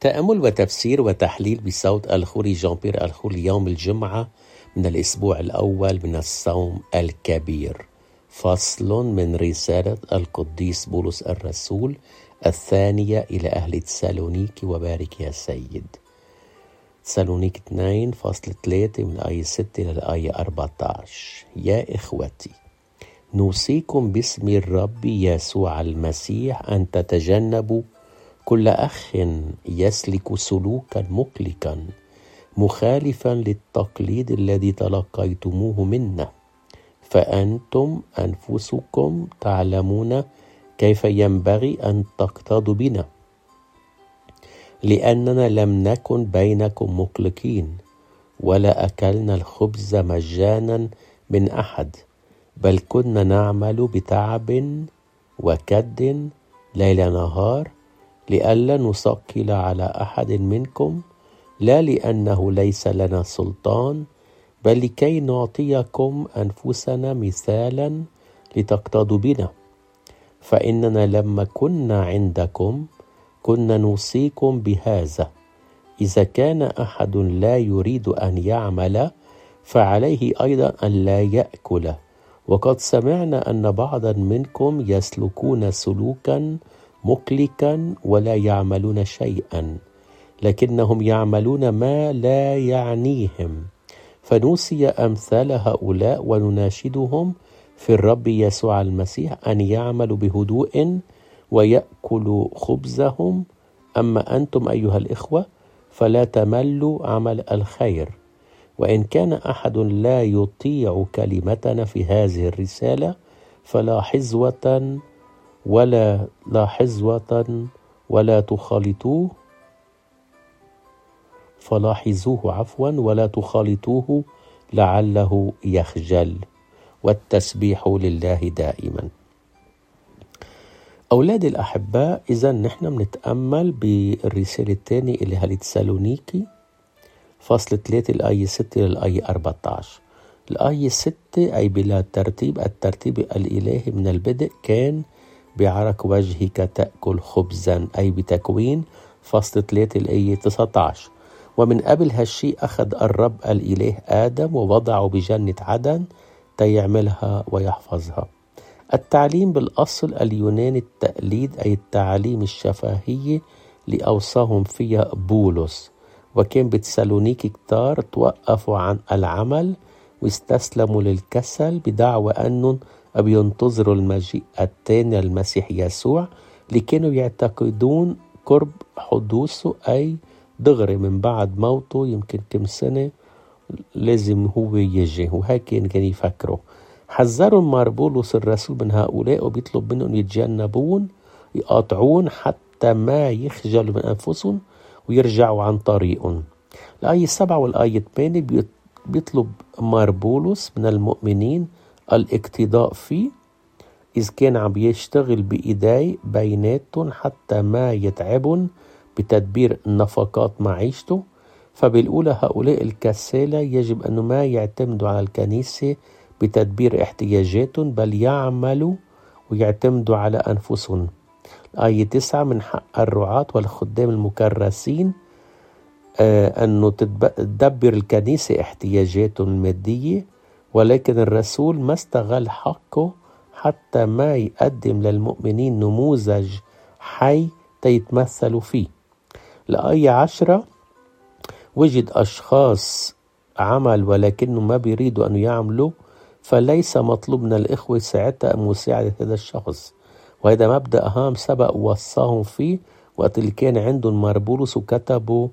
تأمل وتفسير وتحليل بصوت الخوري جان بيير الخوري يوم الجمعة من الأسبوع الأول من الصوم الكبير. فصل من رسالة القديس بولس الرسول الثانية إلى أهل تسالونيكي وبارك يا سيد. تسالونيك 2:3 من الآية 6 إلى الآية 14. يا إخوتي، نوصيكم باسم الرب يسوع المسيح أن تتجنبوا كل أخ يسلك سلوكا مقلقا مخالفا للتقليد الذي تلقيتموه منا، فأنتم أنفسكم تعلمون كيف ينبغي أن تقتدوا بنا، لأننا لم نكن بينكم مقلقين ولا أكلنا الخبز مجانا من أحد، بل كنا نعمل بتعب وكد ليل نهار لئلا نثقل على أحد منكم، لا لأنه ليس لنا سلطان، بل لكي نعطيكم أنفسنا مثالا لتقتدوا بنا. فإننا لما كنا عندكم كنا نوصيكم بهذا: إذا كان أحد لا يريد أن يعمل فعليه أيضا أن لا يأكل. وقد سمعنا أن بعضا منكم يسلكون سلوكا مقلقا ولا يعملون شيئا، لكنهم يعملون ما لا يعنيهم، فنوصي أمثال هؤلاء ونناشدهم في الرب يسوع المسيح أن يعملوا بهدوء ويأكلوا خبزهم. أما أنتم أيها الإخوة فلا تملوا عمل الخير. وإن كان أحد لا يطيع كلمتنا في هذه الرسالة فلا حزوة ولا تخالطوه، فلاحظوه ولا تخالطوه لعله يخجل. والتسبيح لله دائما. أولادي الأحباء، إذا نحن بنتأمل بالرسالة الثانية إلى أهل تسالونيكي فصل 3 الآية 6 إلى الآية 14. الآية 6 أي بلا ترتيب، الترتيب الإلهي من البدء كان بعرق وجهك تأكل خبزا، أي بتكوين فصل 3 الآية 19. ومن قبل هالشيء أخذ الرب الإله آدم ووضعه بجنة عدن تيعملها ويحفظها. التعليم بالأصل اليوناني التقليد، أي التعاليم الشفهية اللي أوصاهم فيها بولس. وكان بتسالونيكي كتار توقفوا عن العمل واستسلموا للكسل بدعوى أنهم بينتظروا المجيء الثاني المسيح يسوع، اللي كانوا يعتقدون قرب حدوثه، أي دغري من بعد موته يمكن كم سنة لازم هو يجي، وهيك كان يفكروا. حذرهم مار بولس الرسول من هؤلاء وبيطلب منهم يتجنبون يقاطعون حتى ما يخجلوا من أنفسهم ويرجعوا عن طريقهم. الآية 7 والآية 8 بيطلب مار بولس من المؤمنين الاقتداء فيه، إذ كان عم يشتغل بإيدي بيناتهم حتى ما يتعبون بتدبير نفقات معيشته. فبالأولى هؤلاء الكسالى يجب أن ما يعتمدوا على الكنيسة بتدبير احتياجاتهم، بل يعملوا ويعتمدوا على أنفسهم. آية 9: من حق الرعاة والخدام المكرسين أنه تدبر الكنيسة احتياجاتهم المادية، ولكن الرسول ما استغل حقه حتى ما يقدم للمؤمنين نموذج حي تيتمثلوا فيه. الآية 10: وجد أشخاص عمل ولكنهم ما بيريدوا أن يعملوا، فليس مطلوب من الإخوة ساعتها مساعدة هذا الشخص. وهذا مبدأ هام سبق ووصاهم فيه وقت اللي كان عندهم مار بولس، وكتبوا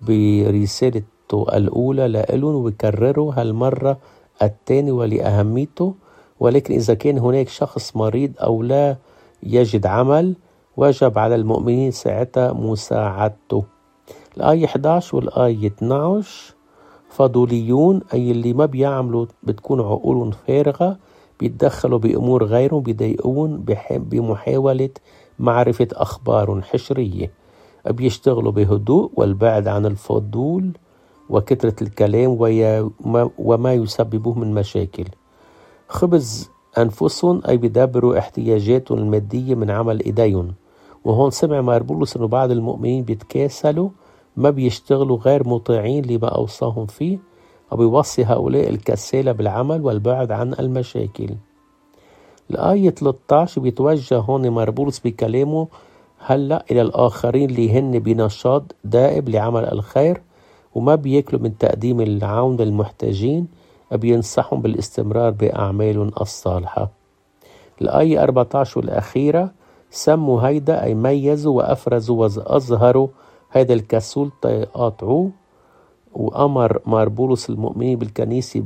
برسالته الأولى لإلهم ويكرروا هالمرة الثانية ولأهميته. ولكن إذا كان هناك شخص مريض أو لا يجد عمل وجب على المؤمنين ساعتها مساعدته. الآية 11 والآية 12: فضوليون، أي اللي ما بيعملوا بتكون عقولهم فارغة، بيتدخلوا بأمور غيرهم، بيضايقون بمحاولة معرفة أخبار حشرية، بيشتغلوا بهدوء والبعد عن الفضول وكثرة الكلام وما يسببه من مشاكل. خبز أنفسهم، أي بيدبروا احتياجاتهم المادية من عمل إيديهم، وهون سمع ماربولوس أنه بعض المؤمنين بيتكاسلوا، ما بيشتغلوا غير مطيعين لما أوصاهم فيه، وبيوصي هؤلاء الكسالى بالعمل والبعد عن المشاكل. الآية 13 بيتوجه هون ماربولوس بكلامه هلأ إلى الآخرين اللي هن بنشاط دائب لعمل الخير وما بياكلوا من تقديم العون للمحتاجين، بينصحهم بالاستمرار بأعمالهم الصالحة. الآية 14 والأخيرة سموا هيدا أي ميزوا وأفرزوا وأظهروا هيدا الكسول تقاطعوه، وأمر ماربولوس المؤمنين بالكنيسة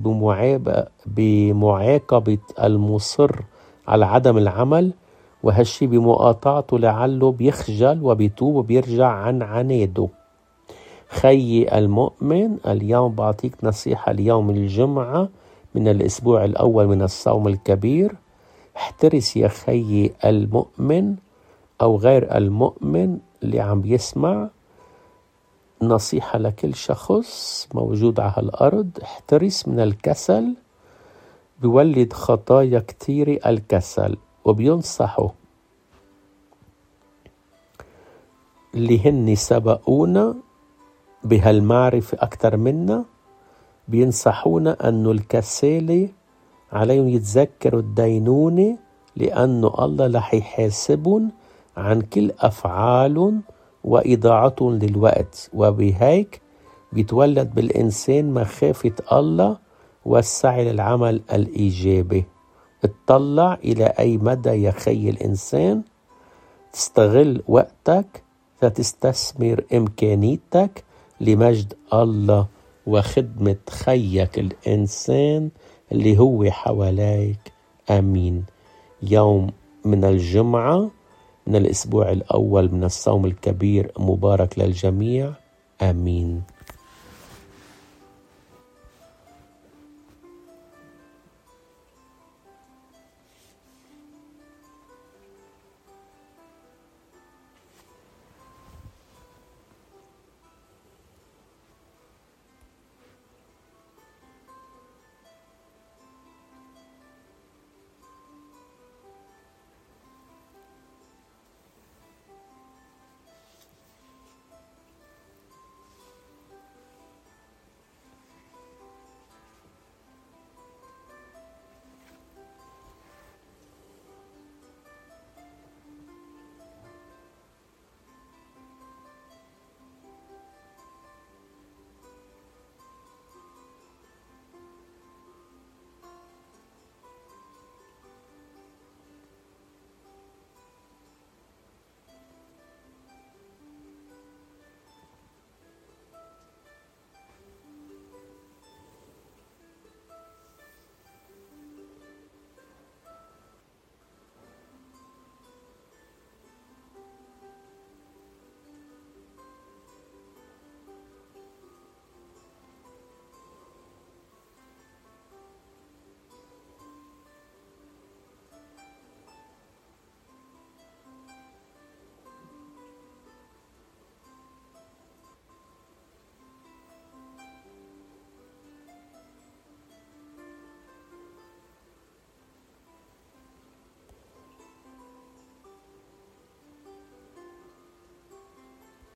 بمعاقبة المصر على عدم العمل، وهالشي بمقاطعته لعله بيخجل وبيتوب وبيرجع عن عناده. خيي المؤمن، اليوم بعطيك نصيحة اليوم الجمعة من الأسبوع الأول من الصوم الكبير. احترس يا خيي المؤمن أو غير المؤمن اللي عم بيسمع، نصيحة لكل شخص موجود على الأرض، احترس من الكسل، بيولد خطايا كتيرة الكسل. وبينصحوا اللي هن سبقونا بهالمعرفة أكتر منا، بينصحونا أنه الكسالة عليهم يتذكروا الدينونة، لأنه الله رح يحاسبهم عن كل أفعالهم وإضاعتهم للوقت. وبهيك بيتولد بالإنسان مخافة الله والسعي للعمل الإيجابي. اطلع إلى أي مدى يا خي الإنسان تستغل وقتك فتستثمر إمكانيتك لمجد الله وخدمة خيك الإنسان اللي هو حواليك. آمين. يوم من الجمعة من الأسبوع الأول من الصوم الكبير مبارك للجميع. آمين.